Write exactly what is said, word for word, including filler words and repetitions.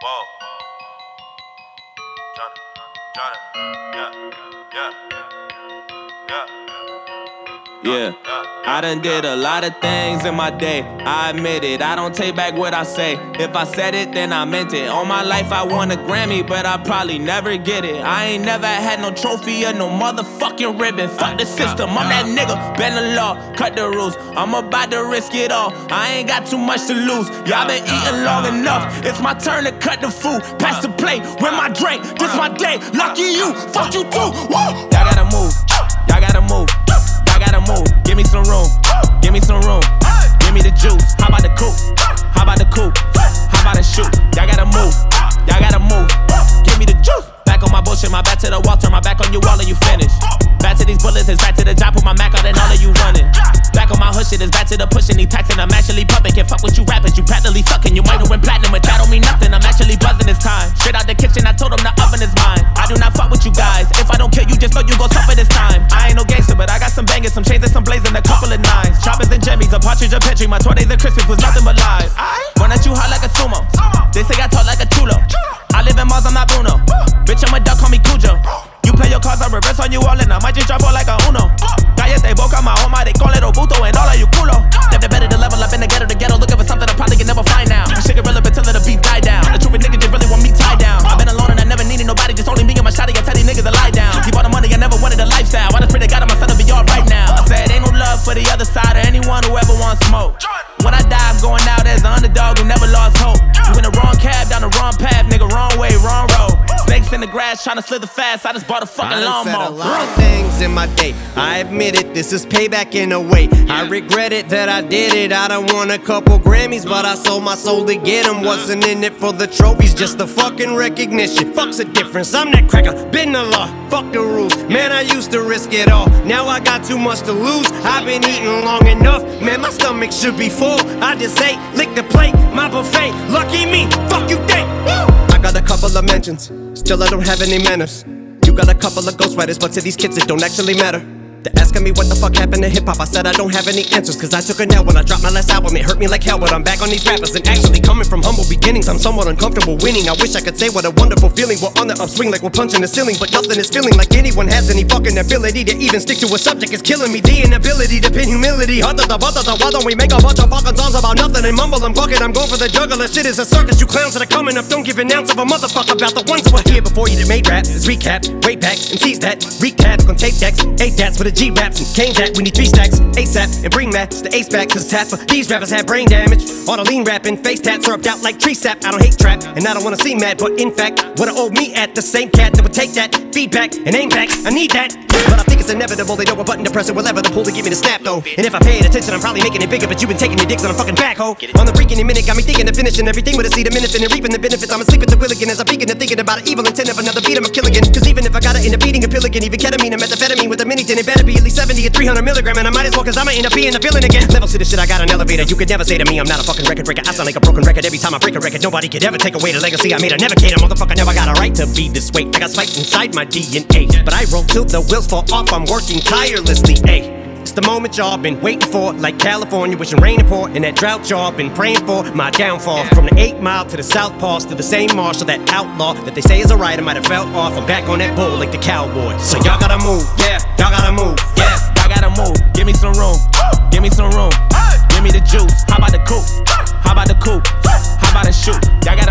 Whoa. Johnny, Johnny, yeah, yeah, yeah. Yeah, I done did a lot of things in my day, I admit it, I don't take back what I say. If I said it, then I meant it. All my life I won a Grammy, but I probably never get it. I ain't never had no trophy or no motherfucking ribbon. Fuck the system, I'm that nigga, bend the law, cut the rules. I'm about to risk it all, I ain't got too much to lose. Y'all been eating long enough, it's my turn to cut the food. Pass the plate, with my drink, this my day. Lucky you, fuck you too, woo! Y'all gotta move, y'all gotta move. I gotta move, give me some room, give me some room, give me the juice. How about the coupe? How about the coupe? How about the shoot? Y'all gotta move, y'all gotta move, give me the juice. Back on my bullshit, my back to the wall, turn my back on you all and you finish. Back to these bullets, it's back to the job, put my Mac out and all of you running. Back on my hood shit, it's back to the pushing, these taxing, I'm actually pumping. Can't fuck with you rappers, you practically sucking. You might have went platinum, but that don't mean nothing, I'm actually buzzing this time. Straight out the kitchen, I told them the oven is mine. I do not fuck with you guys, if I don't kill you, just know you gon' suffer this time. I ain't no gangster, but I got some bangers, some chains and some blazing, a couple of nines. Choppers and jimmies, a partridge, a petri, my twenties and Christmas was nothing but lies. Run at you hot like a sumo, they say I talk like a chulo. I live in Mars, I'm not Bruno. Bitch, I'm a duck, call me Cujo. You play your cards, I reverse on you all and I might just drop all like a Uno. Cállate boca, my home, they call it Obuto and all of you culo. Step the better to level up in the ghetto, the ghetto, looking for something I probably can never find now. This shit irrelevant till the beat die down. The truth is niggas just really want me tied down. I've been alone and I never needed nobody, just only me and my shotty. I tell these niggas to lie down. Keep all the money, I never wanted a lifestyle. I just pray to God my son to be alright now. I said ain't no love for the other side or anyone who ever wants smoke. When I die, I'm going out as the underdog who never lost hope. You in the wrong cab, down the wrong path, nigga, wrong way, wrong road. Snakes in the grass, tryna slither fast, I just bought a fucking lawnmower. I done said a lot of things in my day, I admit it, this is payback in a way. I regret it that I did it, I done won a couple Grammys, but I sold my soul to get them. Wasn't in it for the trophies, just the fucking recognition. Fuck's the difference, I'm that cracker, been the law, fuck the rules. Man, I used to risk it all, now I got too much to lose. I've been eating long enough, man, my stomach should be full. I just ate, lick the plate, my buffet, lucky me, fuck you think. I got a couple of mentions, still I don't have any manners. You got a couple of ghostwriters, but to these kids it don't actually matter. They're asking me what the fuck happened to hip-hop, I said I don't have any answers, cause I took a L when I dropped my last album. It hurt me like hell, but I'm back on these rappers. And actually coming from humble beginnings, I'm somewhat uncomfortable winning. I wish I could say what a wonderful feeling. We're on the upswing like we're punching the ceiling, but nothing is feeling like anyone has any fucking ability to even stick to a subject. Is killing me, the inability to pin humility. Why don't we make a bunch of fucking songs about nothing and mumble and bucket? I'm going for the juggler, shit is a circus. You clowns that are coming up, don't give an ounce of a motherfucker about the ones who were here before you that made rap. It's recap, way back, and seize that. Recap, on tape decks, eight dats for the G-raps and Kane that. We need three stacks, ASAP, and bring Matt the ace back, cause tap for these rappers have brain damage. All the lean rapping, face tats syrupped out like tree sap. I don't hate trap, and I don't wanna see mad, but in fact, what I owe me at the same cat that would take that feedback and aim back. I need that, but I think it's inevitable. They know a button to press it, whatever the pull to give me the snap though. And if I paid attention, I'm probably making it bigger, but you've been taking your dicks on a fucking backhoe. On the freaking minute, got me thinking of finishing everything with a seed, a minute, and reaping the benefits. I'm asleep at the wheel again as I'm peeking and thinking about an evil intent of another beat. I'm a kill again, cause even if I gotta end up eating a pill again, even ketamine and methamphetamine with a mini tin, it better be at least seventy or three hundred milligrams. And I might as well, cause I'ma end up being a villain again. Levels to this shit, I got an elevator. You could never say to me I'm not a fucking record breaker. I sound like a broken record every time I break a record. Nobody could ever take away the legacy I made. I never cater, motherfucker, never got a right to be this way. I got spite inside my D N A, but I roll till the wheels fall off. I'm working tirelessly, ayy. It's the moment y'all been waiting for, like California wishing rain to pour. In that drought y'all been praying for my downfall. From the eight mile to the South Pass to the same marshal, that outlaw that they say is a rider might have fell off. I'm back on that bull like the cowboy. So y'all gotta move, yeah, y'all gotta move, yeah. I gotta move, give me some room, give me some room, give me the juice. How about the coupe? How about the coupe? How about the shoot? Y'all gotta